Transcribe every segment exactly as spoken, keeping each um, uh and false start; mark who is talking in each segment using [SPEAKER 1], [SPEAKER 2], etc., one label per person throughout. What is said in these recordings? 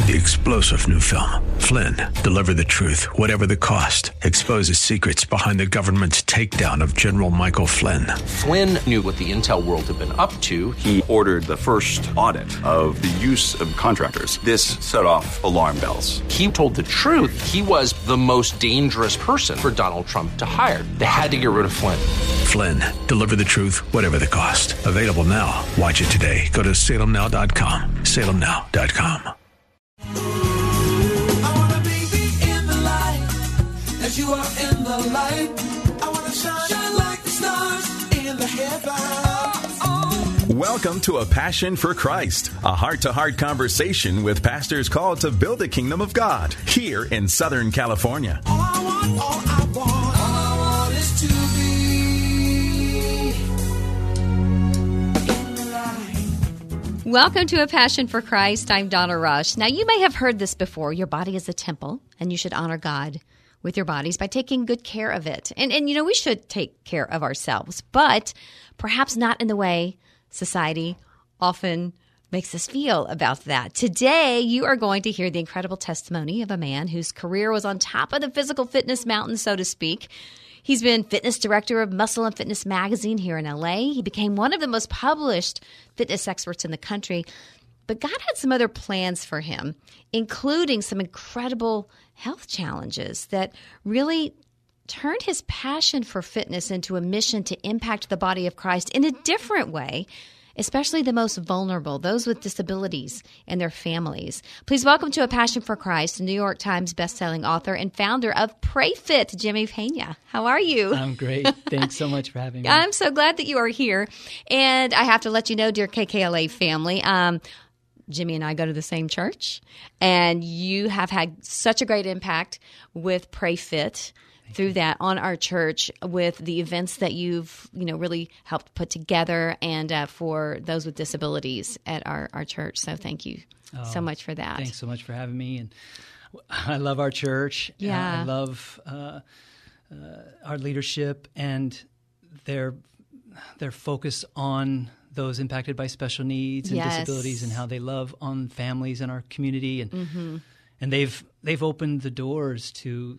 [SPEAKER 1] The explosive new film, Flynn, deliver the truth, whatever the cost, exposes secrets behind the government's takedown of General Michael Flynn.
[SPEAKER 2] Flynn knew what the intel world had been up to.
[SPEAKER 3] He ordered the first audit of the use of contractors. This set off alarm bells.
[SPEAKER 2] He told the truth. He was the most dangerous person for Donald Trump to hire. They had to get rid of Flynn.
[SPEAKER 1] Flynn, deliver the truth, whatever the cost. Available now. Watch it today. Go to salem now dot com. salem now dot com.
[SPEAKER 4] I wanna be in the light, as you are in the light. I wanna shine, shine like the stars in the headlights. Oh.
[SPEAKER 5] Welcome to A Passion for Christ, a heart-to-heart conversation with pastors called to build the kingdom of God here in Southern California.
[SPEAKER 4] All I want, all I want, all I want is to be in the light.
[SPEAKER 6] Welcome to A Passion for Christ. I'm Donna Rush. Now, you may have heard this before. Your body is a temple, and you should honor God with your bodies by taking good care of it. And, and you know, we should take care of ourselves, but perhaps not in the way society often makes us feel about that. Today, you are going to hear the incredible testimony of a man whose career was on top of the physical fitness mountain, so to speak. He's been fitness director of Muscle and Fitness magazine here in L A. He became one of the most published fitness experts in the country. But God had some other plans for him, including some incredible health challenges that really turned his passion for fitness into a mission to impact the body of Christ in a different way, especially the most vulnerable, those with disabilities and their families. Please welcome to A Passion for Christ, New York Times bestselling author and founder of PrayFit, Jimmy Pena. How are you?
[SPEAKER 7] I'm great. Thanks so much for having me.
[SPEAKER 6] I'm so glad that you are here. And I have to let you know, dear K K L A family, um, Jimmy and I go to the same church, and you have had such a great impact with PrayFit through that on our church with the events that you've, you know, really helped put together and uh, for those with disabilities at our, our church. So thank you oh, so much for that.
[SPEAKER 7] Thanks so much for having me. And I love our church.
[SPEAKER 6] Yeah.
[SPEAKER 7] I love uh, uh, our leadership and their, their focus on those impacted by special needs and
[SPEAKER 6] yes.
[SPEAKER 7] disabilities and how they love on families in our community. And
[SPEAKER 6] mm-hmm.
[SPEAKER 7] And they've they've opened the doors to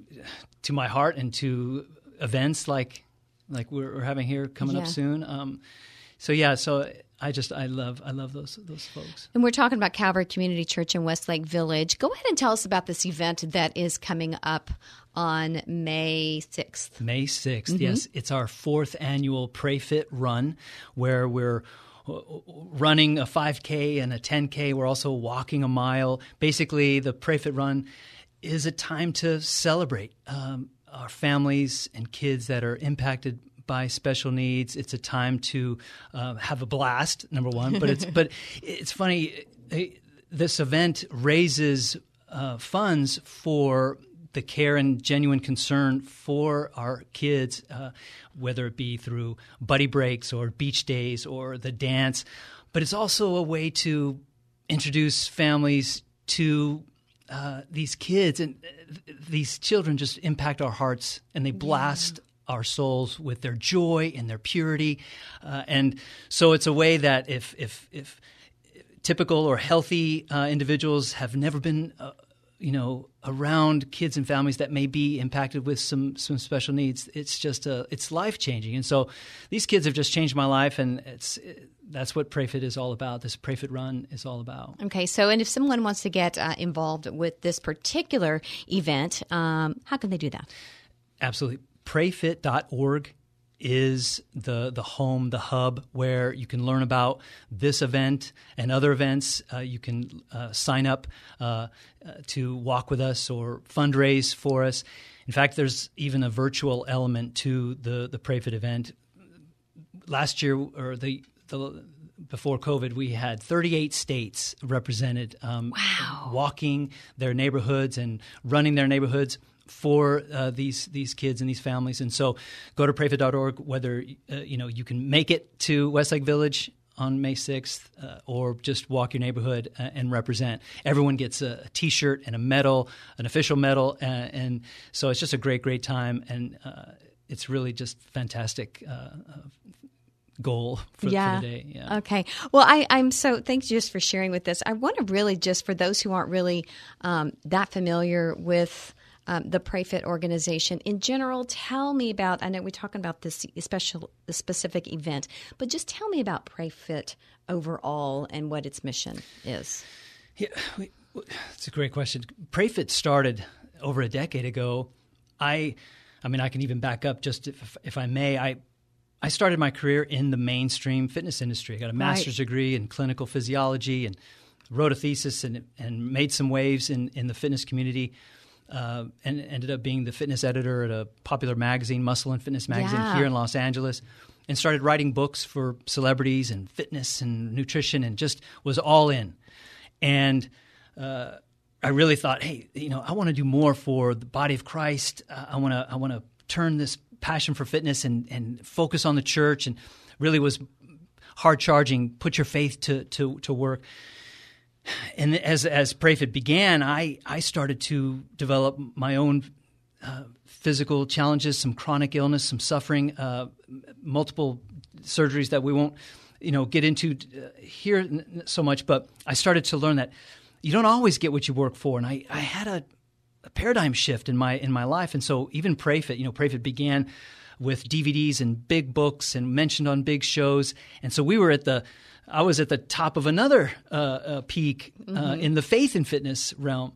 [SPEAKER 7] to my heart and to events like like we're, we're having here coming
[SPEAKER 6] yeah.
[SPEAKER 7] up soon. Um, so yeah, so I just I love I love those those folks.
[SPEAKER 6] And we're talking about Calvary Community Church in Westlake Village. Go ahead and tell us about this event that is coming up on May sixth.
[SPEAKER 7] May sixth,
[SPEAKER 6] mm-hmm.
[SPEAKER 7] yes, it's our fourth annual PrayFit Run, where we're running a five K and a ten K. We're also walking a mile. Basically, the PrayFit Run is a time to celebrate um, our families and kids that are impacted by special needs. It's a time to uh, have a blast, number one. But it's but it's funny. This event raises uh, funds for the care and genuine concern for our kids, uh, whether it be through buddy breaks or beach days or the dance. But it's also a way to introduce families to uh, these kids. And uh, these children just impact our hearts, and they blast yeah. our souls with their joy and their purity. Uh, and so it's a way that if, if, if typical or healthy uh, individuals have never been uh, you know, around kids and families that may be impacted with some some special needs, it's just a, it's life changing. And so these kids have just changed my life, and it's it, that's what PrayFit is all about. This PrayFit Run is all about.
[SPEAKER 6] Okay, so and if someone wants to get uh, involved with this particular event, um, how can they do that?
[SPEAKER 7] Absolutely, prayfit dot org is the the home, the hub where you can learn about this event and other events. Uh, you can uh, sign up uh, uh, to walk with us or fundraise for us. In fact, there's even a virtual element to the the PrayFit event. Last year, or the the before COVID, we had thirty-eight states represented, um,
[SPEAKER 6] wow.
[SPEAKER 7] walking their neighborhoods and running their neighborhoods for uh, these these kids and these families. And so go to prayfit dot org, whether uh, you know you can make it to Westlake Village on May sixth uh, or just walk your neighborhood uh, and represent. Everyone gets a, a T-shirt and a medal, an official medal, uh, and so it's just a great, great time, and uh, it's really just fantastic uh, uh, goal for,
[SPEAKER 6] yeah.
[SPEAKER 7] for the day. Yeah.
[SPEAKER 6] Okay. Well, I, I'm so thanks just for sharing with us. I want to really just for those who aren't really um, that familiar with um, the PrayFit organization in general, tell me about. I know we're talking about this special, the specific event, but just tell me about PrayFit overall and what its mission is.
[SPEAKER 7] Yeah, we, it's a great question. PrayFit started over a decade ago. I, I mean, I can even back up just if, if I may. I. I started my career in the mainstream fitness industry. I got a master's right. degree in clinical physiology and wrote a thesis and and made some waves in, in the fitness community uh, and ended up being the fitness editor at a popular magazine, Muscle and Fitness magazine
[SPEAKER 6] yeah.
[SPEAKER 7] here in Los Angeles, and started writing books for celebrities and fitness and nutrition and just was all in. And uh, I really thought, hey, you know, I want to do more for the body of Christ. Uh, I want to I want to turn this passion for fitness and, and focus on the church, and really was hard charging, put your faith to, to, to work. And as as PrayFit began, I, I started to develop my own uh, physical challenges, some chronic illness, some suffering, uh, multiple surgeries that we won't you know, get into here so much. But I started to learn that you don't always get what you work for. And I, I had a a paradigm shift in my in my life. And so even PrayFit, you know, PrayFit began with D V Ds and big books and mentioned on big shows. And so we were at the, I was at the top of another uh, uh, peak uh, mm-hmm. in the faith and fitness realm.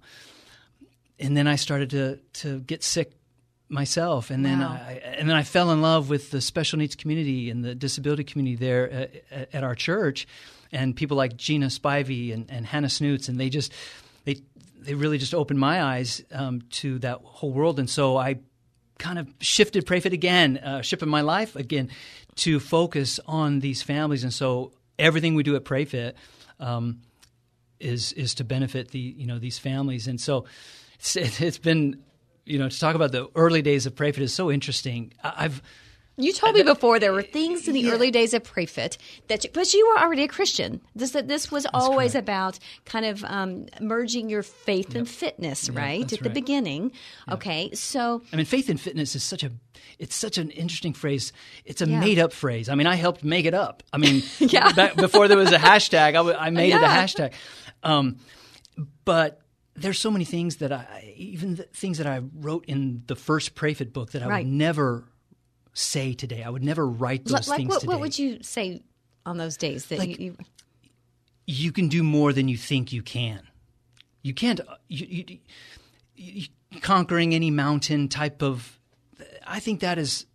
[SPEAKER 7] And then I started to to get sick myself. And then
[SPEAKER 6] wow.
[SPEAKER 7] I and then I fell in love with the special needs community and the disability community there at, at our church, and people like Gina Spivey and, and Hannah Snoots, and they just they. They really just opened my eyes um, to that whole world. And so I kind of shifted PrayFit again, uh, shifted my life again to focus on these families. And so everything we do at PrayFit um, is is to benefit the you know these families. And so it's, it's been, you know, to talk about the early days of PrayFit is so interesting. I've
[SPEAKER 6] You told me before there were things in the yeah. early days of PrayFit that, you, but you were already a Christian. This that this was that's always correct. About kind of um, merging your faith yep. and fitness,
[SPEAKER 7] yeah,
[SPEAKER 6] right? At
[SPEAKER 7] right.
[SPEAKER 6] the beginning.
[SPEAKER 7] Yeah.
[SPEAKER 6] Okay, so
[SPEAKER 7] I mean, faith and fitness is such a it's such an interesting phrase. It's a
[SPEAKER 6] yeah.
[SPEAKER 7] made up phrase. I mean, I helped make it up. I mean,
[SPEAKER 6] yeah.
[SPEAKER 7] back before there was a hashtag, I, w- I made yeah. it a hashtag. Um, but there's so many things that I even the things that I wrote in the first PrayFit book that I
[SPEAKER 6] right.
[SPEAKER 7] would never say today. I would never write those
[SPEAKER 6] like
[SPEAKER 7] things
[SPEAKER 6] what,
[SPEAKER 7] today.
[SPEAKER 6] What would you say on those days? That
[SPEAKER 7] like,
[SPEAKER 6] you, you...
[SPEAKER 7] you can do more than you think you can. You can't you, you, you, conquering any mountain type of. I think that is.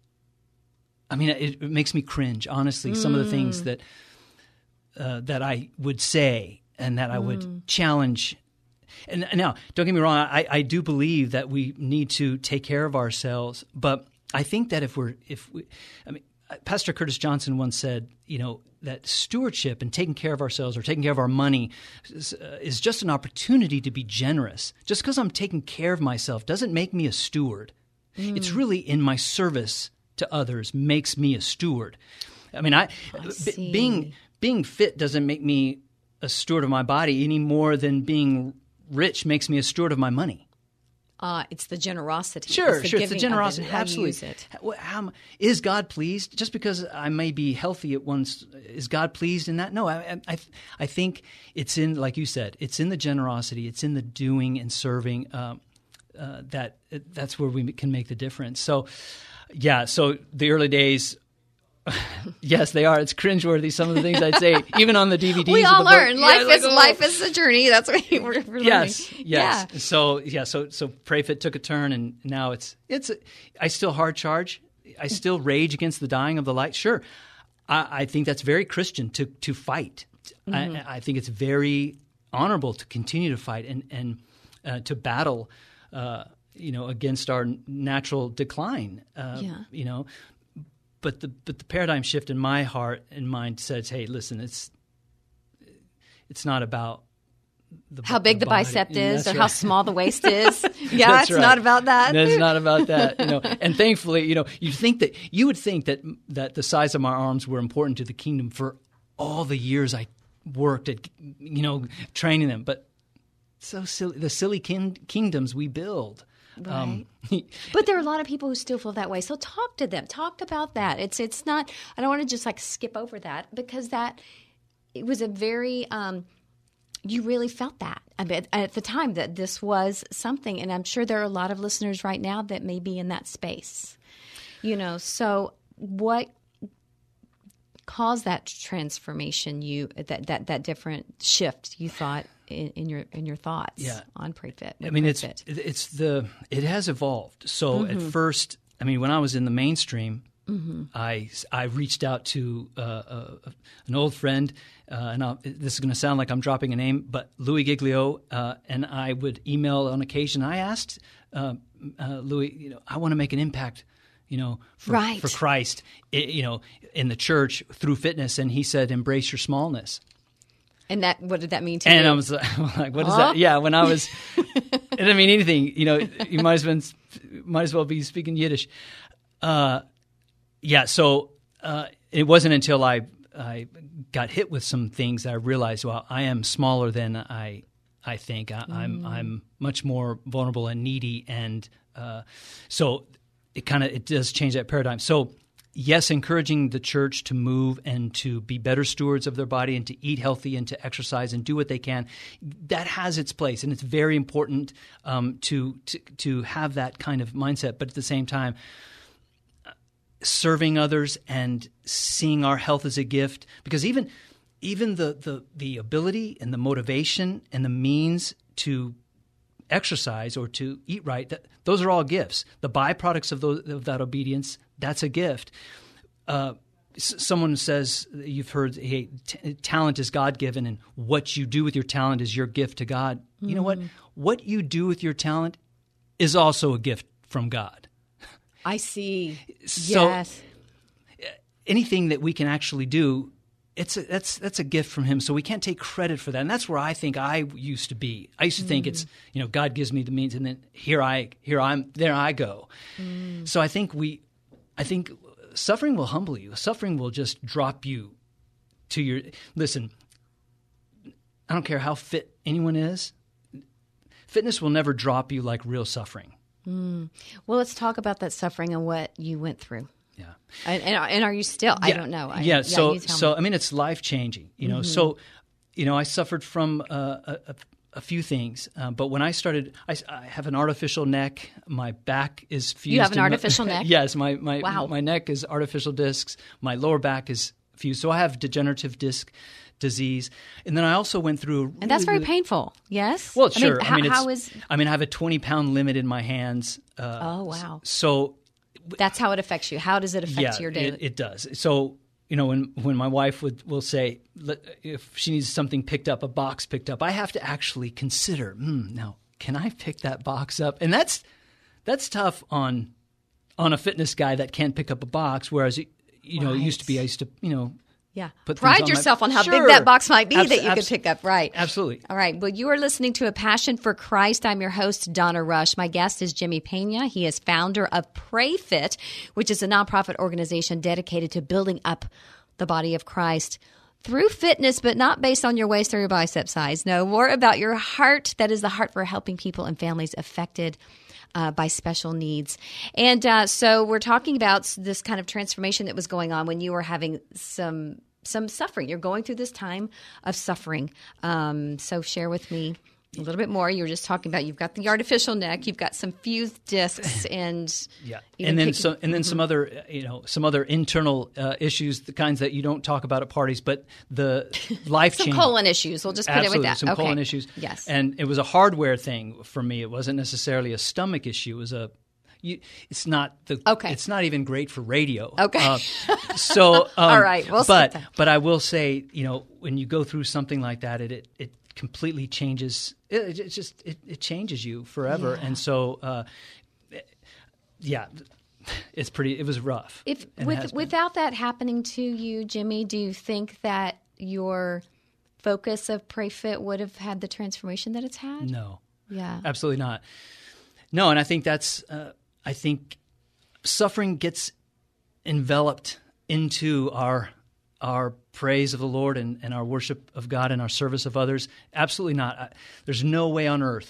[SPEAKER 7] I mean, it, it makes me cringe. Honestly, mm. some of the things that uh, that I would say and that I mm. would challenge. And now, don't get me wrong. I, I do believe that we need to take care of ourselves, but I think that if we're, if we, I mean, Pastor Curtis Johnson once said, you know, that stewardship and taking care of ourselves or taking care of our money is, uh, is just an opportunity to be generous. Just because I'm taking care of myself doesn't make me a steward. Mm. It's really in my service to others makes me a steward. I mean, I,
[SPEAKER 6] I
[SPEAKER 7] b- being being fit doesn't make me a steward of my body any more than being rich makes me a steward of my money.
[SPEAKER 6] Uh, it's the generosity.
[SPEAKER 7] Sure,
[SPEAKER 6] it's the
[SPEAKER 7] sure. It's the generosity.
[SPEAKER 6] It, how
[SPEAKER 7] absolutely.
[SPEAKER 6] You use it.
[SPEAKER 7] How, how, is God pleased? Just because I may be healthy at once, is God pleased in that? No, I, I, I think it's in, like you said, it's in the generosity. It's in the doing and serving uh, uh, that that's where we can make the difference. So, yeah. So the early days. Yes, they are. It's cringeworthy. Some of the things I'd say, even on the D V Ds.
[SPEAKER 6] We all learn.
[SPEAKER 7] Book,
[SPEAKER 6] life
[SPEAKER 7] yeah,
[SPEAKER 6] is
[SPEAKER 7] like, oh.
[SPEAKER 6] life is a journey. That's what we're, we're learning.
[SPEAKER 7] Yes, yes.
[SPEAKER 6] Yeah.
[SPEAKER 7] So yeah, so so PrayFit took a turn, and now it's it's. I still hard charge. I still rage against the dying of the light. Sure, I, I think that's very Christian to to fight. Mm-hmm. I, I think it's very honorable to continue to fight and and uh, to battle. Uh, you know, against our natural decline. Uh,
[SPEAKER 6] yeah.
[SPEAKER 7] You know. But the but the paradigm shift in my heart and mind says, "Hey, listen, it's it's not about the,
[SPEAKER 6] how big the,
[SPEAKER 7] the
[SPEAKER 6] bicep is or
[SPEAKER 7] right.
[SPEAKER 6] how small the waist is. Yeah,
[SPEAKER 7] That's
[SPEAKER 6] it's
[SPEAKER 7] right.
[SPEAKER 6] not about that.
[SPEAKER 7] No, it's not about that. You know, and thankfully, you know, you think that you would think that that the size of my arms were important to the kingdom for all the years I worked at, you know, training them. But so silly, the silly kin- kingdoms we build. Um,
[SPEAKER 6] But there are a lot of people who still feel that way. So talk to them. Talk about that. It's it's not. I don't want to just like skip over that because that it was a very. Um, you really felt that I mean, at the time that this was something, and I'm sure there are a lot of listeners right now that may be in that space. You know, so what caused that transformation? You that that that different shift you thought. In, in your in your thoughts
[SPEAKER 7] Yeah.
[SPEAKER 6] on PrayFit?
[SPEAKER 7] I mean, it's
[SPEAKER 6] PrayFit?
[SPEAKER 7] it's the it has evolved. So at first, I mean, when I was in the mainstream, I I reached out to uh, uh, an old friend, uh, and I'll, this is going to sound like I'm dropping a name, but Louis Giglio, uh, and I would email on occasion. I asked uh, uh, Louis, you know, I want to make an impact, you know, for,
[SPEAKER 6] Right.
[SPEAKER 7] for Christ, i- you know, in the church through fitness, and he said, embrace your smallness.
[SPEAKER 6] And that, what did that mean to
[SPEAKER 7] And
[SPEAKER 6] you?
[SPEAKER 7] I was like, "What is
[SPEAKER 6] Huh?
[SPEAKER 7] that?" Yeah, when I was, it didn't mean anything. You know, you might as well might as well be speaking Yiddish. Uh, yeah, so uh, it wasn't until I I got hit with some things that I realized, well, I am smaller than I I think. I, I'm I'm much more vulnerable and needy, and uh, so it kind of it does change that paradigm. So. Yes, encouraging the church to move and to be better stewards of their body and to eat healthy and to exercise and do what they can, that has its place, and it's very important um, to, to to have that kind of mindset. But at the same time, uh, serving others and seeing our health as a gift, because even even the the, the ability and the motivation and the means to exercise or to eat right, that, those are all gifts. The byproducts of, those, of that obedience, that's a gift. Uh, s- someone says, you've heard, hey, t- talent is God-given, and what you do with your talent is your gift to God. You know what? What you do with your talent is also a gift from God.
[SPEAKER 6] I see.
[SPEAKER 7] So-
[SPEAKER 6] yes.
[SPEAKER 7] Anything that we can actually do, it's a, that's that's a gift from Him. So we can't take credit for that, and that's where I think I used to be. I used to think it's, you know, God gives me the means, and then here I here I'm there I go.
[SPEAKER 6] Mm.
[SPEAKER 7] So I think we, I think suffering will humble you. Suffering will just drop you to your listen. I don't care how fit anyone is. Fitness will never drop you like real suffering.
[SPEAKER 6] Well, let's talk about that suffering and what you went through.
[SPEAKER 7] Yeah.
[SPEAKER 6] And, and, and are you still? I don't know. I,
[SPEAKER 7] yeah. So,
[SPEAKER 6] you tell
[SPEAKER 7] so
[SPEAKER 6] me.
[SPEAKER 7] I mean, it's life changing. You know. So, you know, I suffered from uh, a, a, a few things, uh, but when I started, I, I have an artificial neck. My back is fused.
[SPEAKER 6] You have an
[SPEAKER 7] in my-
[SPEAKER 6] artificial neck?
[SPEAKER 7] Yes. My my
[SPEAKER 6] Wow.
[SPEAKER 7] my neck is artificial discs. My lower back is fused. So I have degenerative disc disease, and then I also went through. A really,
[SPEAKER 6] and that's very
[SPEAKER 7] really-
[SPEAKER 6] painful. Yes.
[SPEAKER 7] Well,
[SPEAKER 6] I mean,
[SPEAKER 7] sure.
[SPEAKER 6] how,
[SPEAKER 7] I mean, it's,
[SPEAKER 6] how is?
[SPEAKER 7] I mean, I have a twenty pound limit in my hands. Uh,
[SPEAKER 6] Oh wow.
[SPEAKER 7] So
[SPEAKER 6] That's how it affects you. How does it affect
[SPEAKER 7] yeah,
[SPEAKER 6] your daily?
[SPEAKER 7] it, it does. So, you know, when when my wife would will say let- if she needs something picked up, a box picked up, I have to actually consider. Hmm, now, can I pick that box up? And that's that's tough on on a fitness guy that can't pick up a box. Whereas, you know, it used to be I used to, you know,
[SPEAKER 6] Yeah.
[SPEAKER 7] put things
[SPEAKER 6] Pride
[SPEAKER 7] on my-
[SPEAKER 6] yourself on how
[SPEAKER 7] Sure.
[SPEAKER 6] big that box might be
[SPEAKER 7] Abs-
[SPEAKER 6] that you
[SPEAKER 7] abs-
[SPEAKER 6] could pick up. Right.
[SPEAKER 7] Absolutely.
[SPEAKER 6] All right. Well, you are listening to A Passion for Christ. I'm your host, Donna Rush. My guest is Jimmy Pena. He is founder of PrayFit, which is a nonprofit organization dedicated to building up the body of Christ through fitness, but not based on your waist or your bicep size. No, more about your heart. That is the heart for helping people and families affected Uh, by special needs. And uh, so we're talking about this kind of transformation that was going on when you were having some some suffering. You're going through this time of suffering. Um, so share with me a little bit more. You were just talking about you've got the artificial neck, you've got some fused discs, and
[SPEAKER 7] Yeah,
[SPEAKER 6] even
[SPEAKER 7] and then
[SPEAKER 6] pick-
[SPEAKER 7] so, and then some other, uh, you know, some other internal uh, issues, the kinds that you don't talk about at parties, but the life
[SPEAKER 6] some
[SPEAKER 7] changing
[SPEAKER 6] colon issues. We'll just put
[SPEAKER 7] Absolutely,
[SPEAKER 6] it with that.
[SPEAKER 7] some
[SPEAKER 6] okay.
[SPEAKER 7] colon issues.
[SPEAKER 6] Yes.
[SPEAKER 7] And it was a hardware thing for me. It wasn't necessarily a stomach issue. It was a, you, it's not the,
[SPEAKER 6] Okay.
[SPEAKER 7] it's not even great for radio.
[SPEAKER 6] Okay.
[SPEAKER 7] Uh, so, um,
[SPEAKER 6] All right, we'll skip
[SPEAKER 7] but
[SPEAKER 6] that.
[SPEAKER 7] but I will say, you know, when you go through something like that, it it, it completely changes. It, it just it, it changes you forever.
[SPEAKER 6] Yeah.
[SPEAKER 7] And so, uh, yeah, it's pretty. It was rough.
[SPEAKER 6] If
[SPEAKER 7] and it
[SPEAKER 6] with
[SPEAKER 7] has been.
[SPEAKER 6] without that happening to you, Jimmy, do you think that your focus of PrayFit would have had the transformation that it's had?
[SPEAKER 7] no.
[SPEAKER 6] Yeah.
[SPEAKER 7] Absolutely not. No, and I think that's, uh, I think suffering gets enveloped into our our praise of the Lord and, and our worship of God and our service of others. Absolutely not. I, there's no way on earth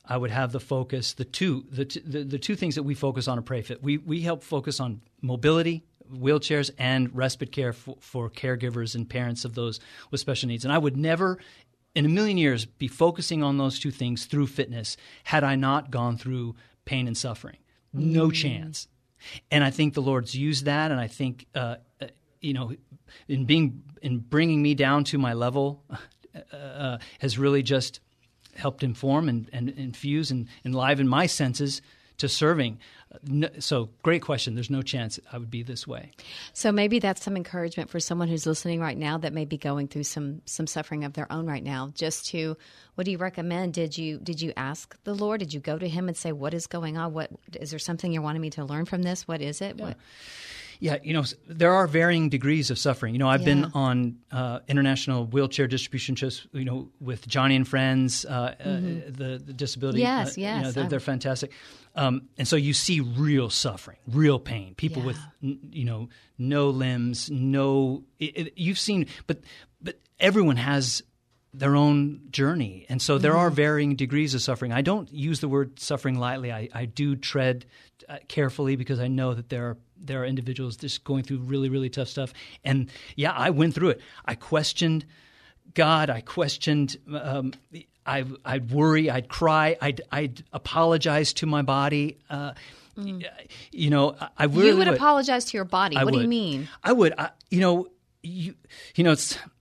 [SPEAKER 7] I would have the focus, the two the, t- the the two things that we focus on at PrayFit. We we help focus on mobility, wheelchairs, and respite care for, for caregivers and parents of those with special needs. And I would never in a million years be focusing on those two things through fitness had I not gone through pain and suffering. No mm. chance. And I think the Lord's used that, and I think uh, you know, in being in bringing me down to my level uh, has really just helped inform and, and infuse and enliven my senses to serving. No, so great question. There's no chance I would be this way.
[SPEAKER 6] So maybe that's some encouragement for someone who's listening right now that may be going through some some suffering of their own right now. Just to, what do you recommend? Did you did you ask the Lord? Did you go to Him and say, what is going on? What is there something you're wanting me to learn from this? What is it?
[SPEAKER 7] Yeah.
[SPEAKER 6] What?
[SPEAKER 7] Yeah, you know, there are varying degrees of suffering. You know, I've yeah. been on uh, international wheelchair distribution trips, you know, with Johnny and Friends, uh, mm-hmm. uh, the, the disability.
[SPEAKER 6] Yes,
[SPEAKER 7] uh,
[SPEAKER 6] yes.
[SPEAKER 7] You know, they're, they're fantastic. Um, and so you see real suffering, real pain, people
[SPEAKER 6] yeah.
[SPEAKER 7] with, you know, no limbs, no it, it, – you've seen – but but everyone has their own journey. And so there mm-hmm. are varying degrees of suffering. I don't use the word suffering lightly. I, I do tread uh, carefully because I know that there are there are individuals just going through really, really tough stuff. And, yeah, I went through it. I questioned God. I questioned um, – I, I'd worry. I'd cry. I'd, I'd apologize to my body. Uh, mm. You know, I, I really
[SPEAKER 6] You would,
[SPEAKER 7] would
[SPEAKER 6] apologize to your body.
[SPEAKER 7] I
[SPEAKER 6] what
[SPEAKER 7] would.
[SPEAKER 6] do you mean?
[SPEAKER 7] I would. I, you know, you, you know, it's –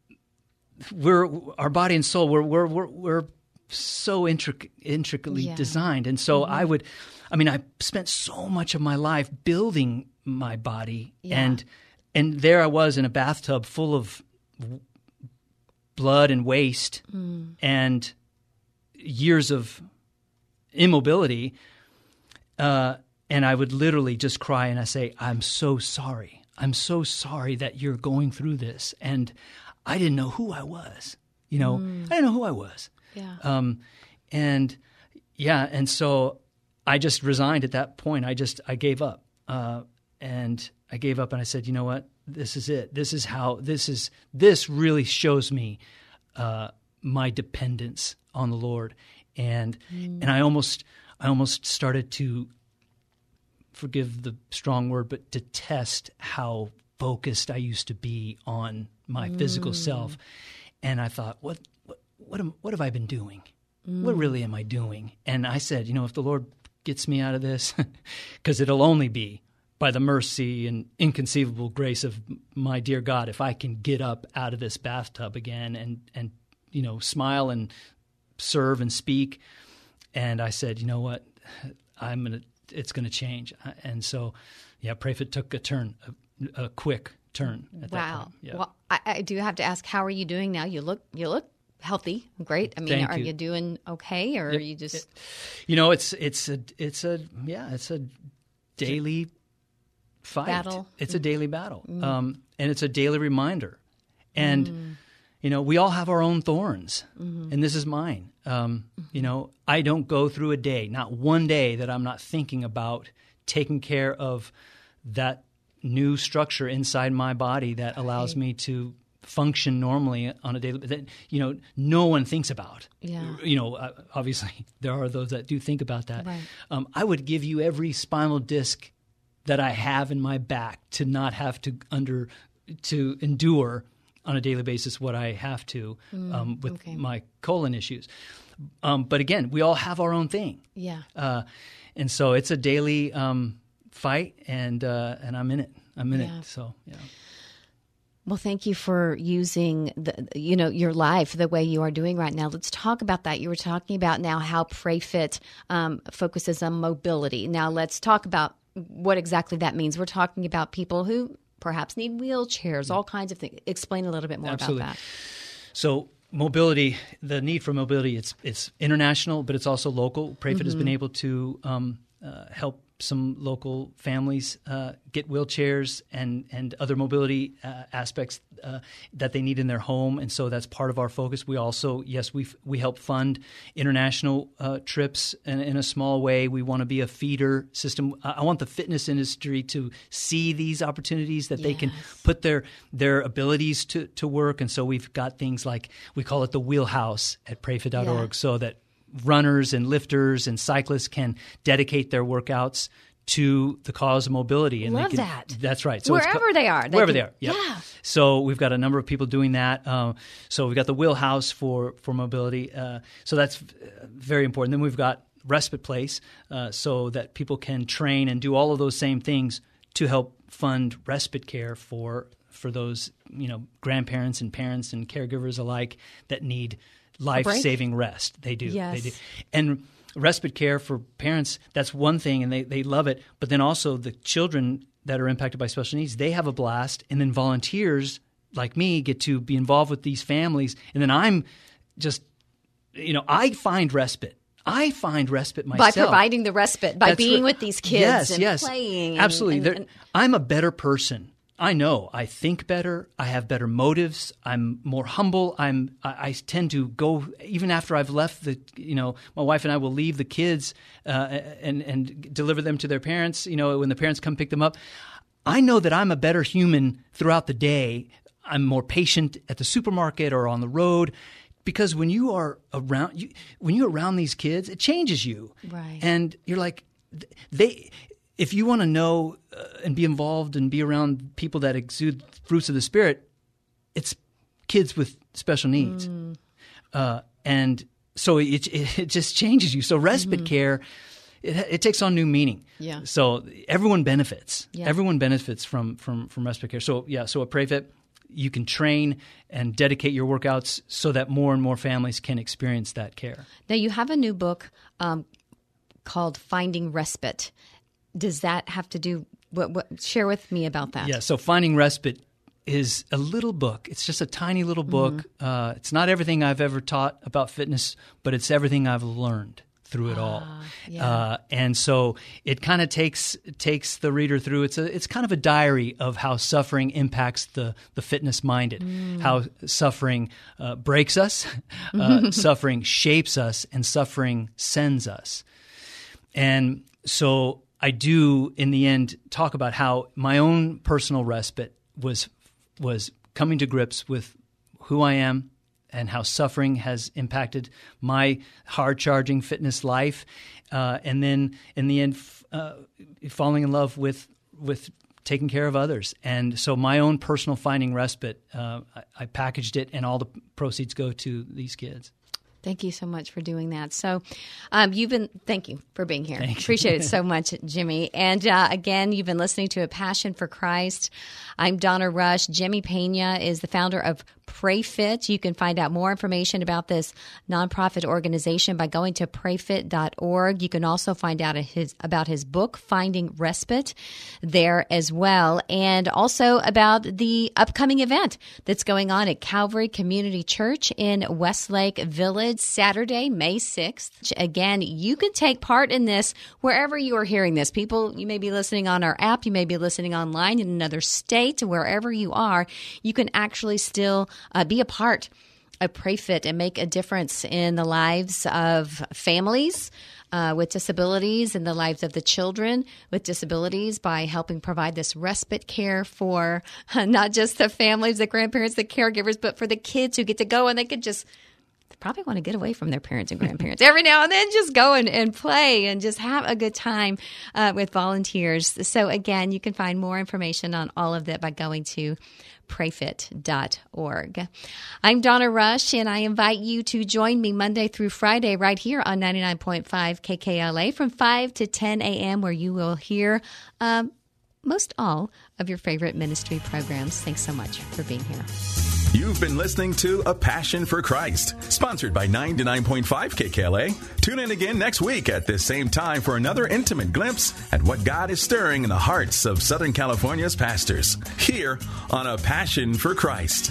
[SPEAKER 7] we're our body and soul. We're we're we're, we're so intric- intricately
[SPEAKER 6] yeah.
[SPEAKER 7] designed, and so
[SPEAKER 6] mm-hmm.
[SPEAKER 7] I would. I mean, I spent so much of my life building my body,
[SPEAKER 6] yeah.
[SPEAKER 7] and and there I was in a bathtub full of blood and waste, mm. and years of immobility. Uh, and I would literally just cry and I say, "I'm so sorry. I'm so sorry that you're going through this." And I didn't know who I was, you know, mm. I didn't know who I was.
[SPEAKER 6] Yeah.
[SPEAKER 7] Um, and yeah. And so I just resigned at that point. I just, I gave up, uh, and I gave up and I said, you know what, this is it. This is how, this is, this really shows me, uh, my dependence on the Lord. And, mm. and I almost, I almost started to, forgive the strong word, but detest how focused I used to be on my mm. physical self. And I thought, what what what, am, what have I been doing? Mm. What really am I doing? And I said, you know, if the Lord gets me out of this, because it'll only be by the mercy and inconceivable grace of my dear God if I can get up out of this bathtub again and, and you know, smile and serve and speak. And I said, you know what, I'm gonna it's going to change. And so, yeah, PrayFit took a turn, a, a quick turn at
[SPEAKER 6] wow.
[SPEAKER 7] that point. Yeah.
[SPEAKER 6] Well, I, I do have to ask, how are you doing now? You look, you look healthy, great. I mean,
[SPEAKER 7] Thank
[SPEAKER 6] are
[SPEAKER 7] you.
[SPEAKER 6] you doing okay, or
[SPEAKER 7] it,
[SPEAKER 6] are you just?
[SPEAKER 7] It, you know, it's it's a it's a yeah, it's a daily fight.
[SPEAKER 6] Battle.
[SPEAKER 7] It's a daily battle,
[SPEAKER 6] mm.
[SPEAKER 7] um, and it's a daily reminder. And
[SPEAKER 6] mm.
[SPEAKER 7] you know, we all have our own thorns,
[SPEAKER 6] mm-hmm. and
[SPEAKER 7] this is mine. Um, mm-hmm. You know, I don't go through a day, not one day, that I'm not thinking about taking care of that new structure inside my body that allows
[SPEAKER 6] right.
[SPEAKER 7] me to function normally on a daily that you know no one thinks about.
[SPEAKER 6] Yeah.
[SPEAKER 7] You know, uh, obviously there are those that do think about that.
[SPEAKER 6] Right.
[SPEAKER 7] Um, I would give you every spinal disc that I have in my back to not have to under to endure on a daily basis what I have to
[SPEAKER 6] mm,
[SPEAKER 7] um, with
[SPEAKER 6] okay.
[SPEAKER 7] my colon issues. Um, but again, we all have our own thing.
[SPEAKER 6] Yeah.
[SPEAKER 7] Uh, and so it's a daily um, fight, and uh, and I'm in it. I'm in
[SPEAKER 6] yeah.
[SPEAKER 7] it. So yeah.
[SPEAKER 6] Well, thank you for using the, you know, your life the way you are doing right now. Let's talk about that. You were talking about now how PrayFit um, focuses on mobility. Now let's talk about what exactly that means. We're talking about people who perhaps need wheelchairs, all kinds of things. Explain a little bit more
[SPEAKER 7] Absolutely.
[SPEAKER 6] about that.
[SPEAKER 7] So mobility, the need for mobility, it's it's international, but it's also local. PrayFit mm-hmm. has been able to um, uh, help some local families uh, get wheelchairs and, and other mobility uh, aspects uh, that they need in their home, and so that's part of our focus. We also, yes, we we help fund international uh, trips in, in a small way. We want to be a feeder system. I, I want the fitness industry to see these opportunities that yes. they can put their their abilities to, to work, and so we've got things like, we call it the wheelhouse at prayfit dot org, yeah. so that runners and lifters and cyclists can dedicate their workouts to the cause of mobility. And
[SPEAKER 6] Love
[SPEAKER 7] they can,
[SPEAKER 6] that.
[SPEAKER 7] That's right. So it's
[SPEAKER 6] wherever
[SPEAKER 7] co-
[SPEAKER 6] they are. They
[SPEAKER 7] wherever
[SPEAKER 6] can,
[SPEAKER 7] they are. Yep.
[SPEAKER 6] Yeah.
[SPEAKER 7] So we've got a number of people doing that. Uh, so we've got the Wheelhouse for, for mobility. Uh, so that's very important. Then we've got Respite Place uh, so that people can train and do all of those same things to help fund respite care for for those, you know, grandparents and parents and caregivers alike that need life-saving rest. They do.
[SPEAKER 6] Yes.
[SPEAKER 7] They do. And respite care for parents, that's one thing, and they, they love it. But then also the children that are impacted by special needs, they have a blast. And then volunteers like me get to be involved with these families. And then I'm just, you know, I find respite. I find respite myself.
[SPEAKER 6] By providing the respite, by
[SPEAKER 7] That's
[SPEAKER 6] being
[SPEAKER 7] right.
[SPEAKER 6] with these kids
[SPEAKER 7] yes,
[SPEAKER 6] and
[SPEAKER 7] yes.
[SPEAKER 6] playing.
[SPEAKER 7] Absolutely.
[SPEAKER 6] And, and,
[SPEAKER 7] There- I'm a better person. I know. I think better. I have better motives. I'm more humble. I'm. I, I tend to go even after I've left the. You know, my wife and I will leave the kids uh, and and deliver them to their parents. You know, when the parents come pick them up, I know that I'm a better human throughout the day. I'm more patient at the supermarket or on the road. Because when you are around, you, when you're around these kids, it changes you,
[SPEAKER 6] Right.
[SPEAKER 7] And you're like, they. If you want to know uh, and be involved and be around people that exude fruits of the Spirit, it's kids with special needs,
[SPEAKER 6] Mm.
[SPEAKER 7] uh, and so it, it it just changes you. So respite
[SPEAKER 6] Mm-hmm.
[SPEAKER 7] care, it, it takes on new meaning.
[SPEAKER 6] Yeah.
[SPEAKER 7] So everyone benefits.
[SPEAKER 6] Yeah.
[SPEAKER 7] Everyone benefits from from from respite care. So yeah. So at PrayFit, you can train and dedicate your workouts so that more and more families can experience that care.
[SPEAKER 6] Now, you have a new book um, called Finding Respite. Does that have to do what, what? Share with me about that.
[SPEAKER 7] Yeah, so Finding Respite is a little book. It's just a tiny little book.
[SPEAKER 6] Mm-hmm.
[SPEAKER 7] Uh, it's not everything I've ever taught about fitness, but it's everything I've learned through it all.
[SPEAKER 6] yeah.
[SPEAKER 7] Uh, and so it kind of takes takes the reader through. It's a it's kind of a diary of how suffering impacts the the fitness minded, how suffering uh, breaks us, uh, suffering shapes us, and suffering sends us. And so I do, in the end, talk about how my own personal respite was was coming to grips with who I am and how suffering has impacted my hard-charging fitness life, uh, and then in the end, f- uh, falling in love with with taking care of others. And so my own personal Finding Respite, uh, I, I packaged it, and all the proceeds go to these kids.
[SPEAKER 6] Thank you so much for doing that. So um, you've been – thank you for being here.
[SPEAKER 7] Thank you.
[SPEAKER 6] Appreciate it so much, Jimmy. And uh, again, you've been listening to A Passion for Christ. I'm Donna Rush. Jimmy Pena is the founder of PrayFit. You can find out more information about this nonprofit organization by going to pray fit dot org. You can also find out his, about his book, Finding Respite, there as well. And also about the upcoming event that's going on at Calvary Community Church in Westlake Village, Saturday, May sixth. Again, you can take part in this wherever you are hearing this. People, you may be listening on our app. You may be listening online in another state. Wherever you are, you can actually still uh, be a part of PrayFit and make a difference in the lives of families uh, with disabilities and the lives of the children with disabilities by helping provide this respite care for uh, not just the families, the grandparents, the caregivers, but for the kids who get to go and they could just probably want to get away from their parents and grandparents every now and then, just go and, and play and just have a good time uh, with volunteers. So again, you can find more information on all of that by going to pray fit dot org. I'm Donna Rush, and I invite you to join me Monday through Friday right here on ninety-nine point five K K L A from five to ten a.m., where you will hear um, most all of your favorite ministry programs. Thanks so much for being here.
[SPEAKER 5] You've been listening to A Passion for Christ, sponsored by ninety-nine point five K K L A. Tune in again next week at this same time for another intimate glimpse at what God is stirring in the hearts of Southern California's pastors, here on A Passion for Christ.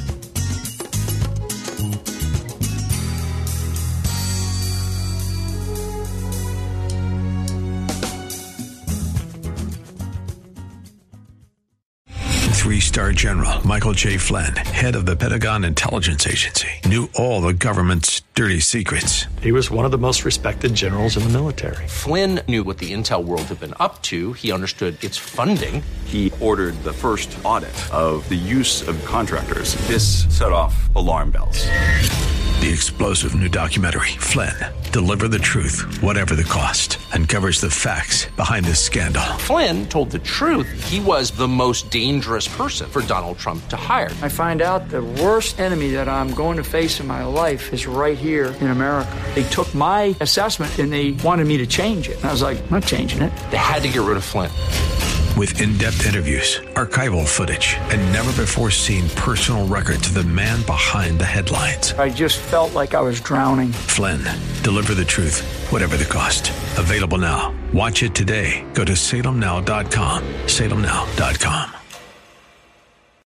[SPEAKER 1] Three-star general Michael J. Flynn, head of the Pentagon Intelligence Agency, knew all the government's dirty secrets.
[SPEAKER 8] He was one of the most respected generals in the military.
[SPEAKER 2] Flynn knew what the intel world had been up to. He understood its funding.
[SPEAKER 3] He ordered the first audit of the use of contractors. This set off alarm bells.
[SPEAKER 1] The explosive new documentary, Flynn, deliver the truth, whatever the cost, uncovers the facts behind the scandal.
[SPEAKER 2] Flynn told the truth. He was the most dangerous person for Donald Trump to hire.
[SPEAKER 9] I find out the worst enemy that I'm going to face in my life is right here in America. They took my assessment and they wanted me to change it. And I was like, I'm not changing it.
[SPEAKER 2] They had to get rid of Flynn.
[SPEAKER 1] With in-depth interviews, archival footage, and never-before-seen personal records of the man behind the headlines.
[SPEAKER 9] I just felt like I was drowning.
[SPEAKER 1] Flynn, deliver the truth, whatever the cost. Available now. Watch it today. Go to salem now dot com. salem now dot com.